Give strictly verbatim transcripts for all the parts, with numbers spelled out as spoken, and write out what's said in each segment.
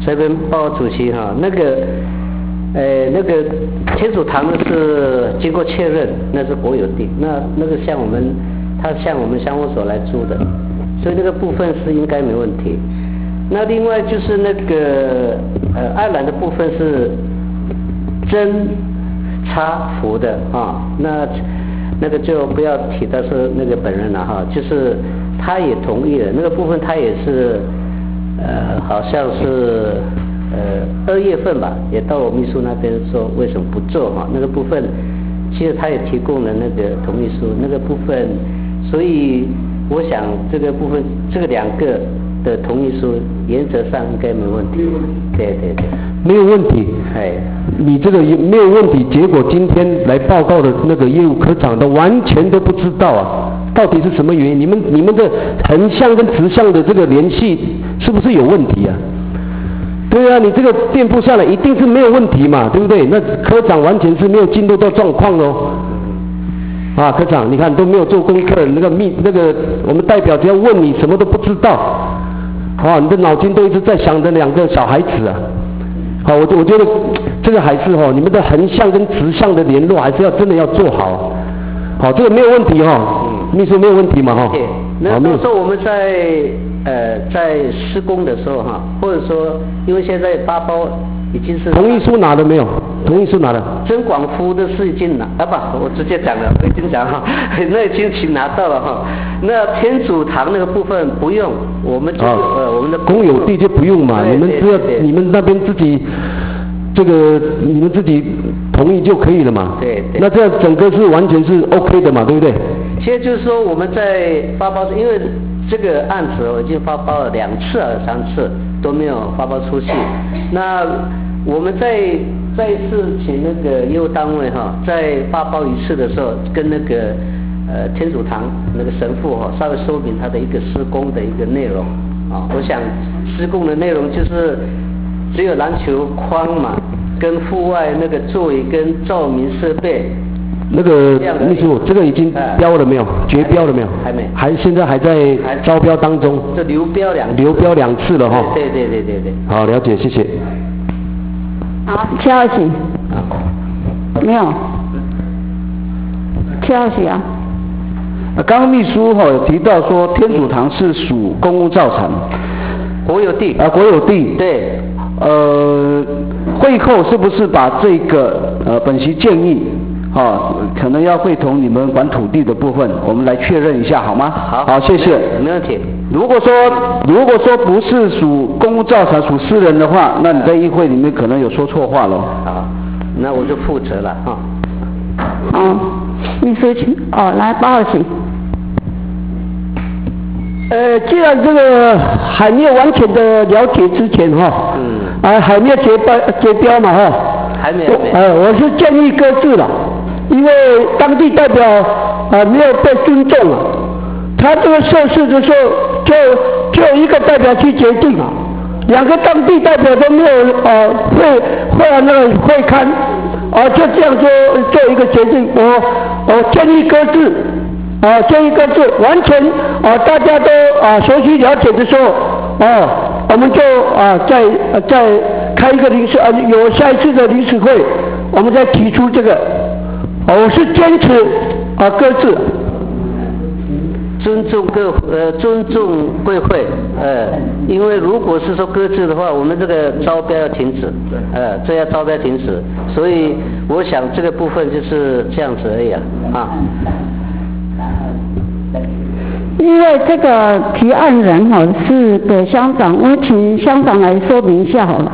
这边报告主席哈，那个，呃，那个天主堂呢是经过确认，那是国有地，那那个向我们，他向我们乡务所来租的，所以那个部分是应该没问题。那另外就是那个呃爱尔兰的部分是真差福的啊，那那个就不要提到是那个本人了哈，就是他也同意了，那个部分他也是呃好像是呃二月份吧，也到我秘书那边说为什么不做哈，那个部分其实他也提供了那个同意书，那个部分，所以我想这个部分这个两个的同意书原则上应该没问题，对对对， 没有问题。 哎， 你这个没有问题，结果今天来报告的那个业务科长的完全都不知道啊，到底是什么原因？你们你们的横向跟直向的这个联系是不是有问题啊？对啊，你这个垫付下来一定是没有问题嘛，对不对？那科长完全是没有进入到状况哦。啊，科长，你看都没有做功课，那个秘那个我们代表只要问你什么都不知道，啊，你的脑筋都一直在想着两个小孩子啊。好，我我觉得这个还是哦，你们的横向跟直向的联络还是要真的要做好。好，这个没有问题哈、哦，嗯、秘书没有问题嘛哈。 对，那到时候我们在呃在施工的时候哈，或者说因为现在八包已经是同意书拿了没有？同意书拿了。 曾广夫的是已经拿啊不，我直接讲了，我已经讲哈，那已经请拿到了哈。那天主堂那个部分不用，我们就、哦、呃我们的公有地就不用嘛，你们只要你们那边自己这个你们自己同意就可以了嘛。 对对。 那这样整个是完全是 OK 的嘛，对不对？ 现在就是说我们在发包，因为这个案子我已经发包了两次还是三次都没有发包出去，那我们在再次请那个业务单位哈，在发包一次的时候，跟那个呃天主堂那个神父哈稍微说明他的一个施工的一个内容啊，我想施工的内容就是只有篮球框嘛，跟户外那个座椅跟照明设备。 那个秘书，这个已经标了没有？决标了没有？ 还没， 还现在还在招标当中。 就流标两流标两次了哈。 对对对对对。 好，了解，谢谢。 好，七号席。没有。七号席啊。 刚刚秘书哈、哦、有提到说天主堂是属公共造产， 国有地。 啊，国有地。 对。 呃，会后是不是把这个呃本席建议？哦，可能要会同你们管土地的部分，我们来确认一下，好吗？ 好， 好，谢谢。 没问题。 如果说如果说不是属公共造产，属私人的话，那你在议会里面可能有说错话喽。 好，那我就负责了哈。 哦，秘书请哦，来八号请。 呃，既然这个还没有完全的了解之前哈、哦，嗯，啊还没有结标结标嘛哈、哦， 还没有。 呃，我是建议搁置了。因为当地代表啊、呃、没有被尊重啊，他这个设施的时候就就有一个代表去决定啊，两个当地代表都没有呃会会啊那个会刊啊，就这样做做一个决定，我我建议搁置啊，建议搁置，完全啊大家都啊熟悉了解的时候啊，我们就啊再啊再开一个临时啊有下一次的临时会，我们再提出这个。我是坚持啊搁置， 尊重各呃尊重贵会，呃，因为如果是说搁置的话，我们这个招标要停止，呃，这要招标停止，所以我想这个部分就是这样子而已啊，啊。 因为这个提案人哈是给乡长，我请乡长来说明一下好了。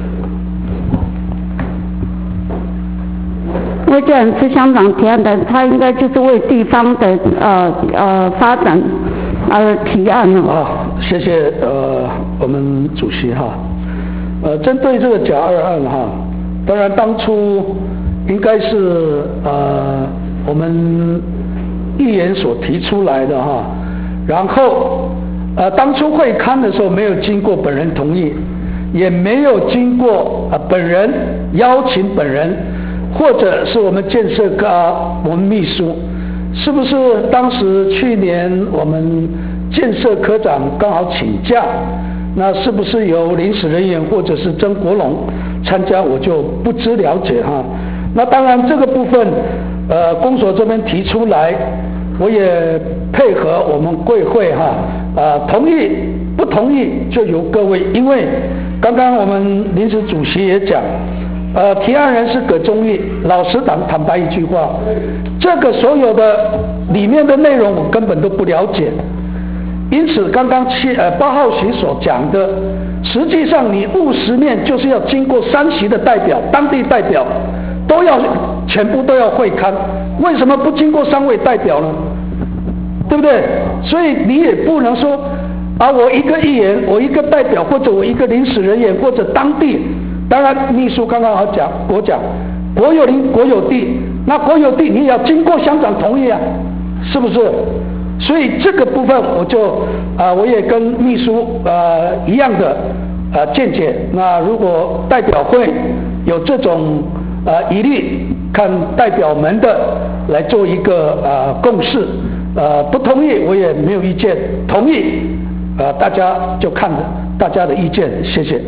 因为这样是乡长提案的，他应该就是为地方的呃呃发展而提案了。 啊，谢谢呃我们主席哈。呃，针对这个甲二案哈，当然当初应该是呃我们议员所提出来的哈，然后呃当初会刊的时候没有经过本人同意，也没有经过呃本人邀请本人。或者是我们建设科、啊、我们秘书，是不是当时去年我们建设科长刚好请假， 那是不是由临时人员或者是曾国龙参加，我就不知了解哈。那当然这个部分，呃，公所这边提出来，我也配合我们贵会哈，啊，同意不同意就由各位，因为刚刚我们临时主席也讲，呃，提案人是葛宗义，老实党坦白一句话，这个所有的里面的内容我根本都不了解。因此，刚刚七呃八号席所讲的，实际上你务实面就是要经过三席的代表、当地代表，都要全部都要会勘。为什么不经过三位代表呢？对不对？所以你也不能说啊，我一个议员，我一个代表，或者我一个临时人员，或者当地。当然，秘书刚刚好讲，我讲国有林国有地，那国有地你也要经过乡长同意啊，是不是？所以这个部分我就啊、呃，我也跟秘书呃一样的呃见解。那如果代表会有这种呃疑虑，看代表们的来做一个呃共识。呃，不同意我也没有意见，同意呃大家就看大家的意见，谢谢。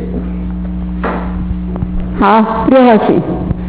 好，六号请。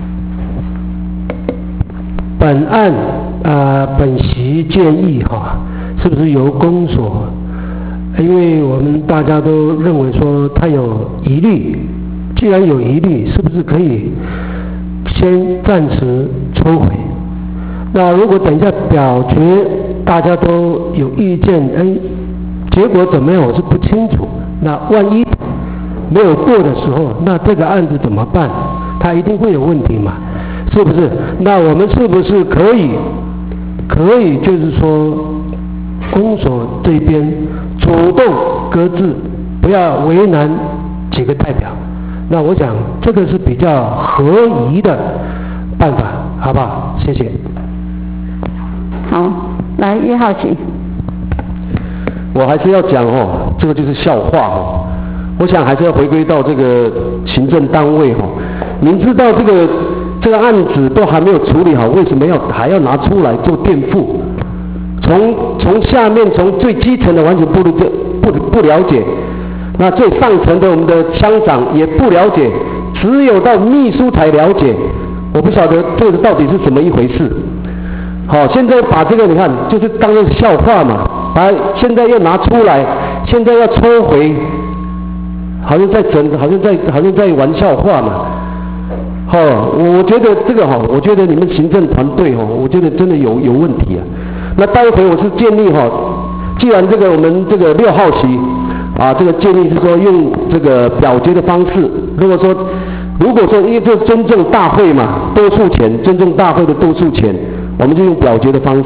本案呃本席建议哈。是不是由公所？因为我们大家都认为说他有疑虑，既然有疑虑，是不是可以先暂时抽回？那如果等一下表决大家都有意见，哎，结果怎么样我是不清楚。那万一没有过的时候，那这个案子怎么办？它一定会有问题嘛，是不是？那我们是不是可以可以就是说？公所这边主动搁置，不要为难几个代表，那我想这个是比较合宜的办法，好不好？谢谢。 好，来一号请。 我还是要讲哦，这个就是笑话哦。我想还是要回归到这个行政单位哦，明知道这个这个案子都还没有处理好，为什么要还要拿出来做垫付？从从下面从最基层的完全不不不了解，那最上层的我们的乡长也不了解，只有到秘书才了解。我不晓得这个到底是怎么一回事。好，现在把这个你看就是当作笑话嘛，把现在又拿出来，现在要抽回，好像在整，好像在好像在玩笑话嘛。好，我我觉得这个哈，我觉得你们行政团队哈，我觉得真的有有问题啊。那待会我是建议哈，既然这个我们这个六号席啊，这个建议是说用这个表决的方式。如果说如果说因为这尊重大会嘛，多数权，尊重大会的多数权，我们就用表决的方式。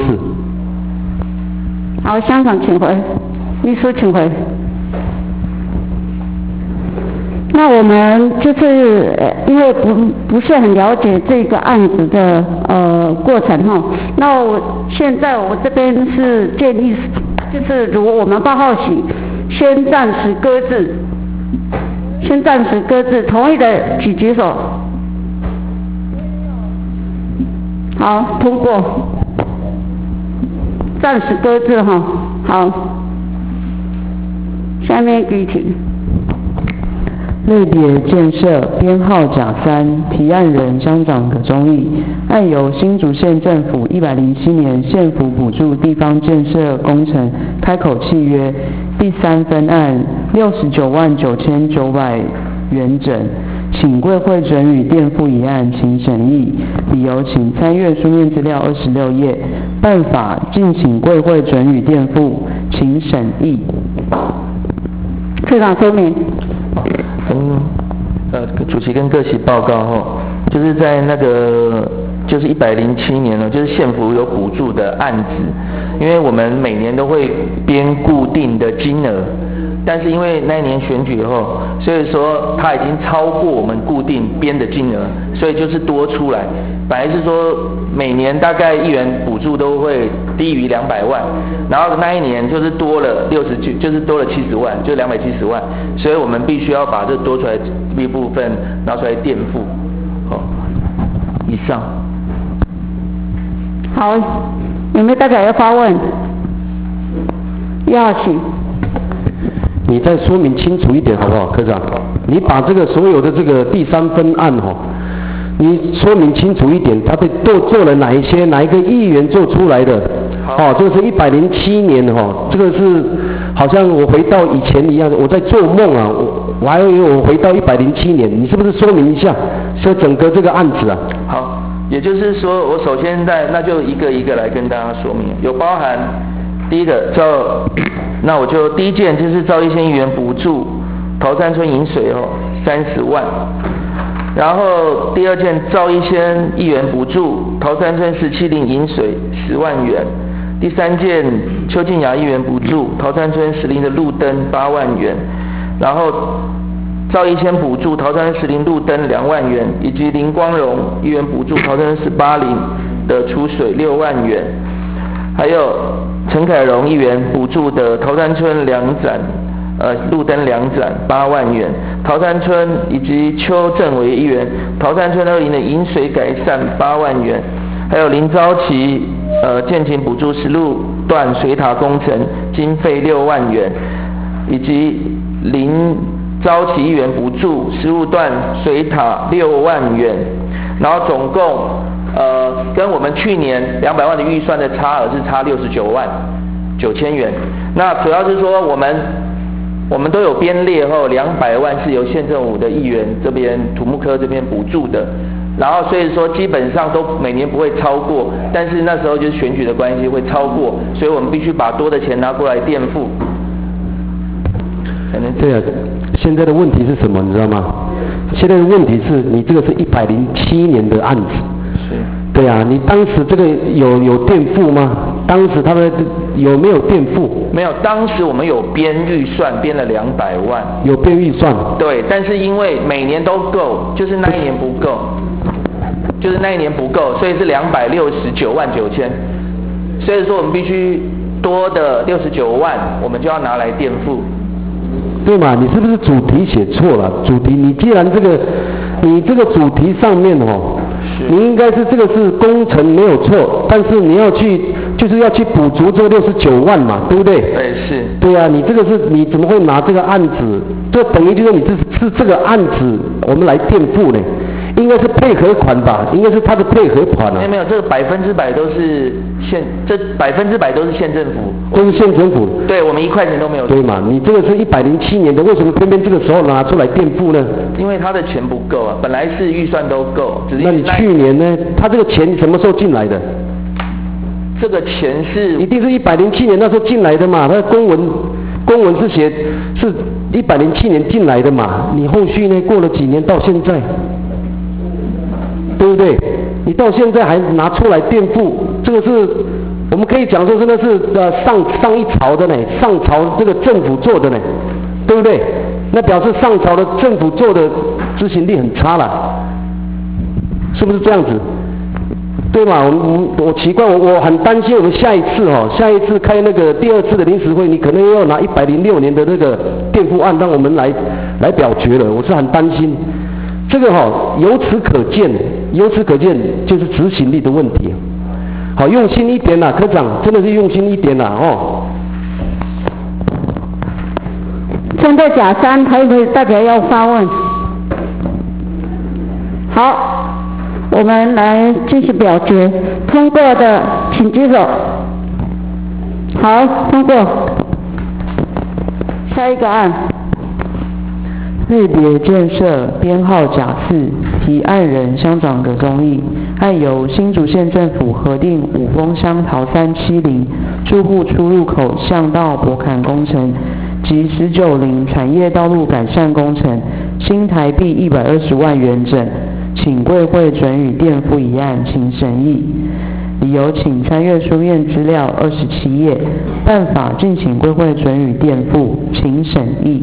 好，乡长请回，秘书请回。那我们就是因为不不是很了解这个案子的呃过程哈，那我现在我这边是建议，就是如我们八号席先暂时搁置，先暂时搁置，同意的举举手。好，通过，暂时搁置哈，好，下面举请。 类别建设编号甲三，提案人乡长葛宗义，案由新竹县政府一百零七年县府补助地方建设工程开口契约第三分案六十九万九千九百元整，请贵会准予垫付一案，请审议。理由请参阅书面资料二十六页。办法敬请贵会准予垫付，请审议。 处长说明。 嗯，呃，主席跟各席报告后，就是在那个就是一百零七年呢，就是县府有补助的案子，因为我们每年都会编固定的金额，但是因为那一年选举以后，所以说它已经超过我们固定编的金额，所以就是多出来。本来是说每年大概议员补助都会低于两百万，然后那一年就是多了六十，就是多了七十万，就两百七十万，所以我们必须要把这多出来一部分拿出来垫付。好，以上。 好，有没有代表要发问？一号请。 你再说明清楚一点好不好，科长？你把这个所有的这个第三分案哈、哦，你说明清楚一点，他对做做了哪一些，哪一个议员做出来的？哦，这个是一百零七年哈、哦，这个是好像我回到以前一样，我在做梦啊，我我还以为我回到一百零七年，你是不是说明一下，这整个这个案子啊？ 好，也就是说，我首先在那就一个一个来跟大家说明，有包含第一个照，那我就第一件就是赵一仙议员补助桃山村饮水哦三十万。然后第二件赵一仙议员补助桃山村十七陵饮水十万元，第三件邱静雅议员补助桃山村十陵的路灯八万元，然后赵一仙补助桃山十陵路灯两万元，以及林光荣议员补助桃山十八陵的储水六万元，还有陈凯荣议员补助的桃山村两盏呃，路灯两盏八万元，桃山村以及邱正伟议员桃山村二林的饮水改善八万元，还有林昭琪呃建勤补助十路段水塔工程经费六万元，以及林昭琪议员补助十路段水塔六万元，然后总共呃跟我们去年两百万的预算的差额是差六十九万九千元，那主要是说我们。我们都有编列后，两百万是由县政府的议员这边土木科这边补助的，然后所以说基本上都每年不会超过，但是那时候就是选举的关系会超过，所以我们必须把多的钱拿过来垫付。 对啊，现在的问题是什么，你知道吗？现在的问题是你这个是一百零七年的案子。 是。 对啊，你当时这个有有垫付吗？当时他们有没有垫付？ 没有，当时我们有编预算，编了两百万。 有编预算。 对，但是因为每年都够，就是那一年不够，就是那一年不够，所以是两百六十九万九千。所以说我们必须多的六十九万，我们就要拿来垫付。 对嘛？你是不是主题写错了？主题，你既然这个，你这个主题上面哦。你应该是这个是工程没有错，但是你要去就是要去补足这六十九万嘛，对不对？ 对，是。 对啊，你这个是你怎么会拿这个案子？这等于就是你这是这个案子我们来垫付呢？应该是配合款吧？应该是他的配合款啊。 没有没有，这个百分之百都是县，这百分之百都是县政府。 都是县政府。 对，我们一块钱都没有。 对嘛？你这个是一百零七年的，为什么偏偏这个时候拿出来垫付呢？ 因为他的钱不够啊，本来是预算都够，只是。 那你去年呢？他这个钱什么时候进来的？ 这个钱是。 一定是一百零七年那时候进来的嘛？他的公文公文是写是一百零七年进来的嘛？你后续呢？过了几年到现在？对不对？你到现在还拿出来垫付，这个是我们可以讲说真的是呃上上一朝的呢，上朝这个政府做的呢，对不对？那表示上朝的政府做的执行力很差了，是不是这样子？对嘛？我我我奇怪，我我很担心我们下一次哦，下一次开那个第二次的临时会，你可能要拿一百零六年的那个垫付案让我们来来表决了，我是很担心。这个哈、哦，由此可见，由此可见就是执行力的问题。好，用心一点啦，科长，真的是用心一点啦，哦。 针对甲三，还有没有代表要发问？好，我们来继续表决，通过的请举手。好，通过。下一个案。 类别建设编号甲四，提案人乡长葛宗义，案由新竹县政府核定五峰乡桃山七陵住户出入口巷道驳坎工程及十九陵产业道路改善工程，新台币一百二十万元整，请贵会准予垫付一案，请审议。理由请参阅书面资料二十七页，办法敬请贵会准予垫付，请审议。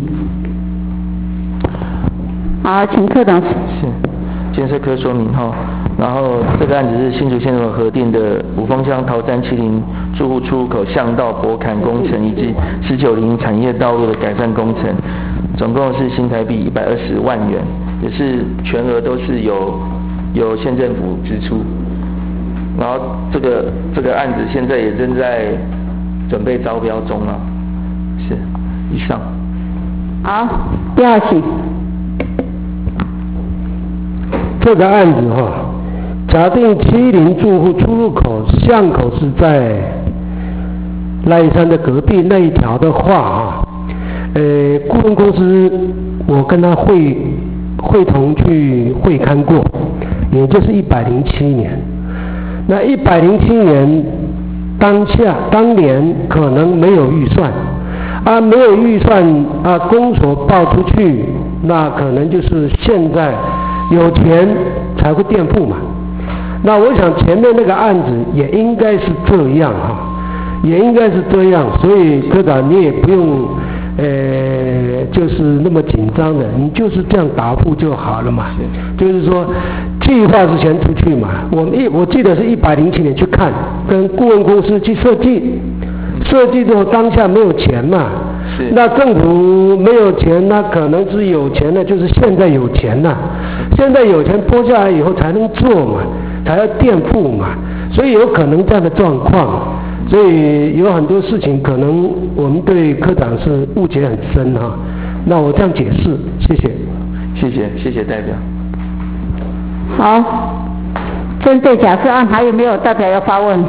好，请科长。 是，建设科说明哈。然后这个案子是新竹县政府核定的五峰乡桃山七陵住户出入口巷道驳坎工程以及十九陵产业道路的改善工程，总共是新台币一百二十万元，也是全额都是由由县政府支出。然后这个这个案子现在也正在准备招标中啊。是，以上。 好，第二题。 这个案子哈，假定七零住户出入口巷口是在赖山的隔壁那一条的话啊，呃，顾问公司我跟他会会同去会勘过，也就是一百零七年。那一百零七年当下当年可能没有预算，啊，没有预算啊，公所报出去，那可能就是现在有钱才会垫付嘛。那我想前面那个案子也应该是这样哈，也应该是这样，所以科长你也不用呃就是那么紧张的，你就是这样答复就好了嘛。就是说计划是先出去嘛，我一我记得是一百零七年去看，跟顾问公司去设计，设计之后当下没有钱嘛。那政府没有钱，那可能是有钱的，就是现在有钱呐、现在有钱拨下来以后才能做嘛，才要垫付嘛，所以有可能这样的状况，所以有很多事情可能我们对科长是误解很深哈、那我这样解释，谢谢。 谢谢，谢谢代表。 好，针对假设案还有没有代表要发问？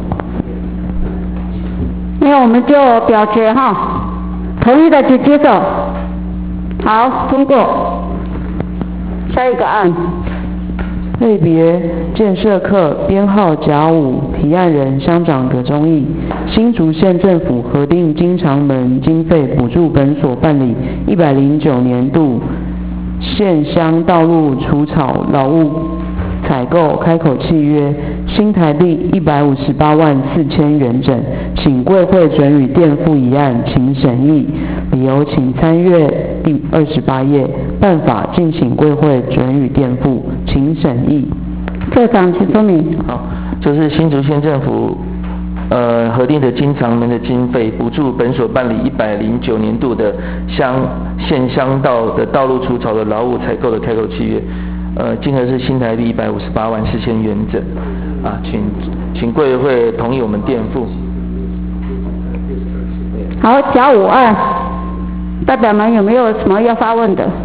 没有，我们就表决哈。同意的请举手。好，通过。下一个案。 类别建设课编号甲五，提案人乡长葛忠义。新竹县政府核定经常门经费补助本所办理一百零九年度县乡道路除草劳务采购开口契约，新台币一百五十八万四千元整，请贵会准予垫付一案，请审议。理由请参阅第二十八页。办法敬请贵会准予垫付，请审议。 社长请说明。 好，就是新竹县政府呃核定的经常门的经费，补助本所办理一百零九年度的乡县乡道的道路除草的劳务采购的开口契约。呃，金额是新台币一百五十八万四千元整，啊，请请贵会同意我们垫付。 好，甲五案，代表们有没有什么要发问的？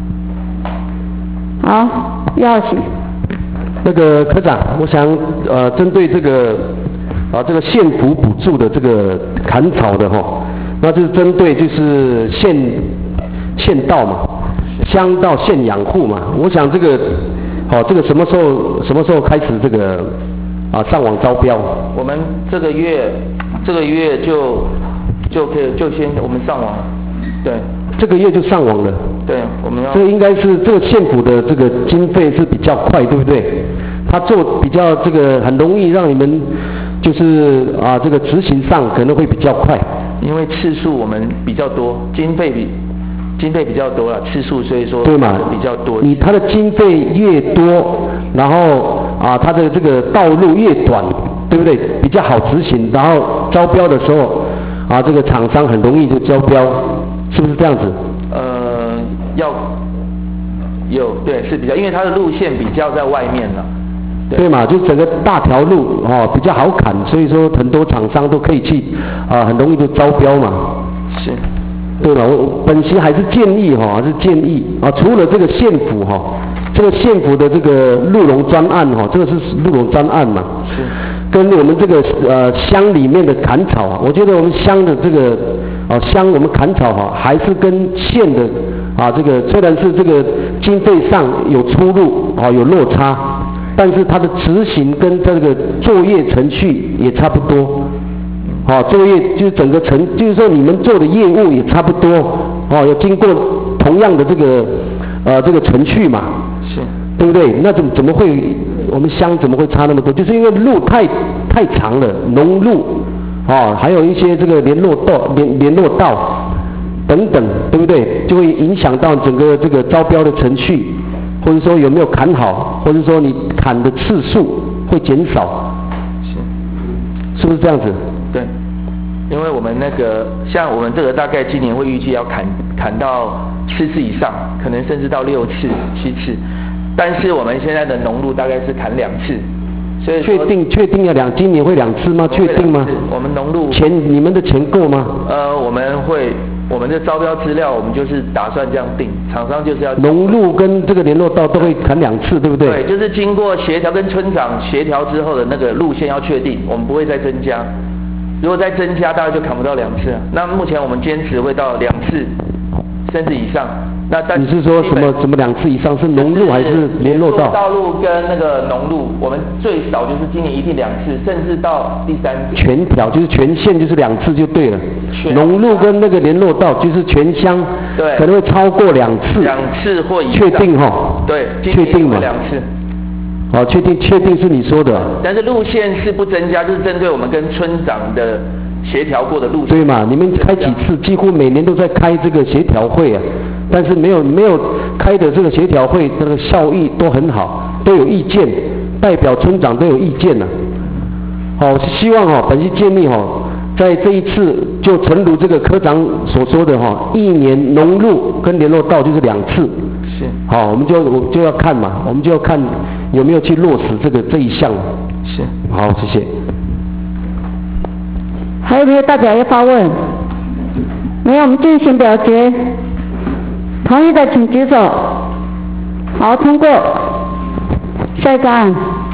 好，要请。 那个科长，我想呃针对这个啊这个县府补助的这个砍草的哈，那就是针对就是县县道嘛。乡道县养护嘛，我想这个，好、哦，这个什么时候什么时候开始这个啊上网招标？ 我们这个月这个月就就可以就先我们上网，对， 这个月就上网了。 对，我们要。 这个应该是这个县府的这个经费是比较快，对不对？他做比较这个很容易让你们就是啊这个执行上可能会比较快。 因为次数我们比较多，经费比。经费比较多了，次数所以说对嘛比较多。 你它的经费越多，然后啊，它的这个道路越短，对不对？比较好执行，然后招标的时候啊，这个厂商很容易就招标，是不是这样子？ 呃，要有对是比较，因为它的路线比较在外面了。 对, 对嘛，就整个大条路哦比较好砍，所以说很多厂商都可以去啊，很容易就招标嘛。 是。 对了，我本席还是建议哈、哦，还是建议啊，除了这个县府哈、哦，这个县府的这个鹿茸专案哈、哦，这个是鹿茸专案嘛， 是， 跟我们这个呃乡里面的砍草啊，我觉得我们乡的这个啊乡我们砍草哈、啊，还是跟县的啊这个虽然是这个经费上有出入啊有落差，但是它的执行跟这个作业程序也差不多。好、哦，作业就是整个程，就是说你们做的业务也差不多，哦，有经过同样的这个呃这个程序嘛， 是， 对不对？那怎么怎么会我们乡怎么会差那么多？就是因为路太太长了，农路，哦，还有一些这个联络道联联络道等等，对不对？就会影响到整个这个招标的程序，或者说有没有砍好，或者说你砍的次数会减少， 是， 是不是这样子？ 对，因为我们那个像我们这个大概今年会预计要砍砍到七次以上，可能甚至到六次、七次，但是我们现在的农路大概是砍两次，所以确定确定要两今年会两次吗？确定吗？ 我们农路钱你们的钱够吗？ 呃，我们会我们的招标资料，我们就是打算这样定，厂商就是要农路跟这个联络道都会砍两次，对不对？ 对，就是经过协调跟村长协调之后的那个路线要确定，我们不会再增加。如果再增加，大概就砍不到两次了。那目前我们坚持会到两次，甚至以上。那但你是说什么什么两次以上？是农路还是联络道？ 道路跟那个农路，我们最少就是今年一定两次，甚至到第三次。 全条就是全线就是两次就对了。农路跟那个联络道就是全乡， 对， 可能会超过两次。 两次或以上。 确定哈？ 对， 确定嘛？ 两次。 好，确定确定是你说的。 但是路线是不增加，就是针对我们跟村长的协调过的路线。 对嘛？你们开几次？几乎每年都在开这个协调会啊。但是没有没有开的这个协调会，这个效益都很好，都有意见，代表村长都有意见了、啊。好，我是希望哈、哦，本期建议哈、哦，在这一次就诚如这个科长所说的哈、哦，一年农路跟联络道就是两次。 是。 好，我们就我就要看嘛，我们就要看有没有去落实这个这一项。 是。 好，谢谢。 还有没有代表要发问？没有，我们进行表决。同意的请举手。好，通过。下一个案。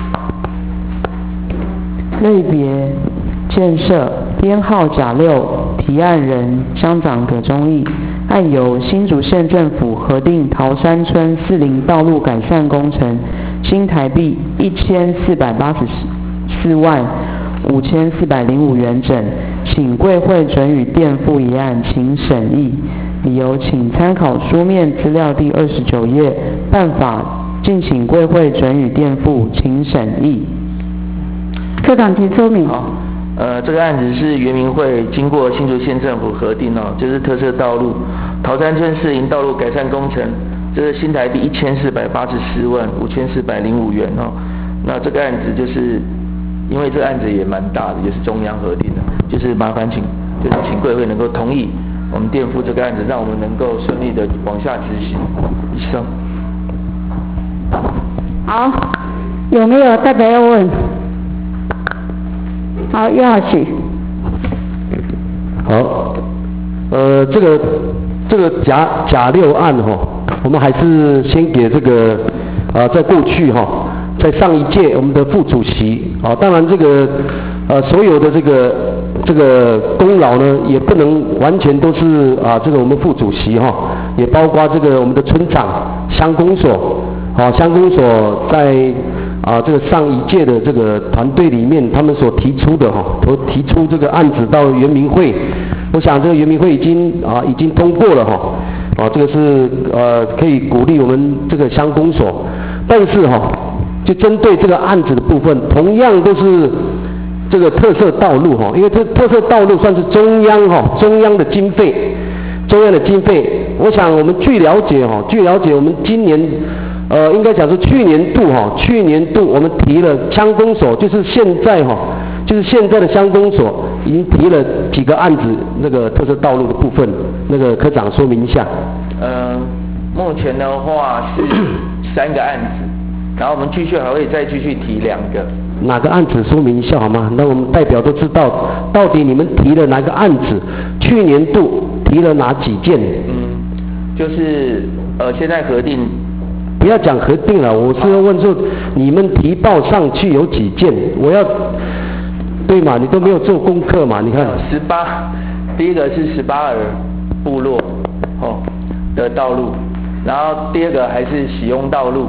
类别建设编号甲六，提案人乡长葛忠义。案由新竹县政府核定桃山村四林道路改善工程，新台币一千四百八十四万五千四百零五元整，请贵会准予垫付一案，请审议。理由请参考书面资料第二十九页，办法敬请贵会准予垫付，请审议。 科长请说明。 好，呃，这个案子是原民会经过新竹县政府核定哦，就是特色道路桃山村四林道路改善工程，这是新台币一千四百八十四万五千四百零五元哦。那这个案子就是因为这个案子也蛮大的，也是中央核定的，就是麻烦请就是请贵会能够同意我们垫付这个案子，让我们能够顺利的往下执行。以上。 好，有没有代表要问？好，叶老师。 好，呃，这个这个甲甲六案哈、哦，我们还是先给这个啊、呃，在过去哈、哦，在上一届我们的副主席啊、哦，当然这个呃所有的这个这个功劳呢，也不能完全都是啊这个我们副主席哈、哦，也包括这个我们的村长、乡公所，啊乡公所在。啊，这个上一届的这个团队里面，他们所提出的哈，所提出这个案子到原民会，我想这个原民会已经啊已经通过了哈，啊这个是呃可以鼓励我们这个乡公所，但是哈，就针对这个案子的部分，同样都是这个特色道路哈，因为这特色道路算是中央哈中央的经费，中央的经费，我想我们据了解哈，据了解我们今年。呃，应该讲是去年度哈，去年度我们提了乡公所，就是现在哈，就是现在的乡公所已经提了几个案子，那个特色道路的部分，那个科长说明一下。 呃，目前的话是三个案子，然后我们继续还会再继续提两个。 哪个案子说明一下好吗？那我们代表都知道，到底你们提了哪个案子，去年度提了哪几件？ 嗯，就是呃现在核定。 不要讲核定了，我是要问说你们提报上去有几件？我要对嘛？你都没有做功课嘛？你看十八，第一个是十八尔部落哦的道路，然后第二个还是喜翁道路，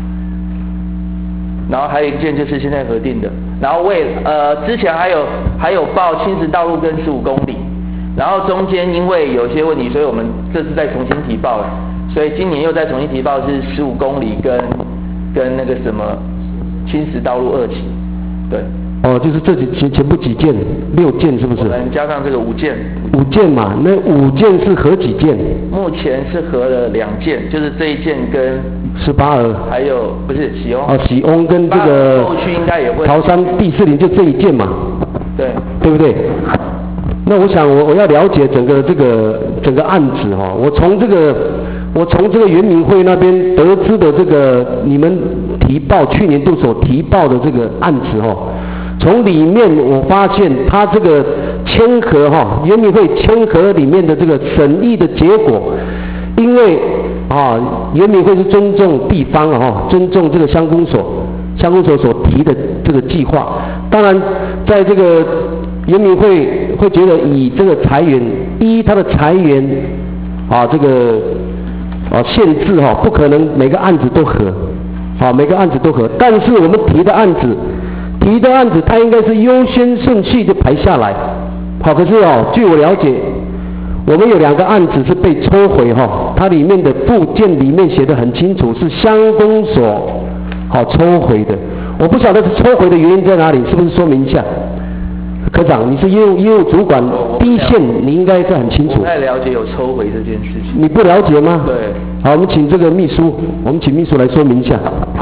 然后还有一件就是现在核定的，然后为呃之前还有还有报青石道路跟十五公里，然后中间因为有些问题，所以我们这次再重新提报了。所以今年又再重新提报是十五公里跟跟那个什么青石道路二期，对。 哦，就是这几全全部几件，六件是不是？ 我们加上这个五件。 五件嘛，那五件是合几件？ 目前是合了两件，就是这一件跟十八尔， 还有不是喜翁。 哦，喜翁跟这个后续应该也会。 桃山第四林就这一件嘛。 对。 对不对？那我想我我要了解整个这个整个案子哈、哦，我从这个。我从这个原民会那边得知的这个你们提报去年度所提报的这个案子哦，从里面我发现他这个签核哈，原民会签核里面的这个审议的结果，因为啊，原民会是尊重地方啊，哈，尊重这个乡公所，乡公所所提的这个计划。当然，在这个原民会会觉得以这个财源，一它的财源啊，这个啊限制哈，不可能每个案子都核，啊每个案子都核。但是我们提的案子，提的案子它应该是优先顺序就排下来。好，可是哦，据我了解，我们有两个案子是被抽回哈、哦，它里面的附件里面写得很清楚，是乡公所好、哦、抽回的。我不晓得是抽回的原因在哪里，是不是说明一下？科长，你是业务业务主管，第一线你应该是很清楚。 我不太了解有抽回这件事情。 你不了解吗？ 对。 好，我们请这个秘书，我们请秘书来说明一下。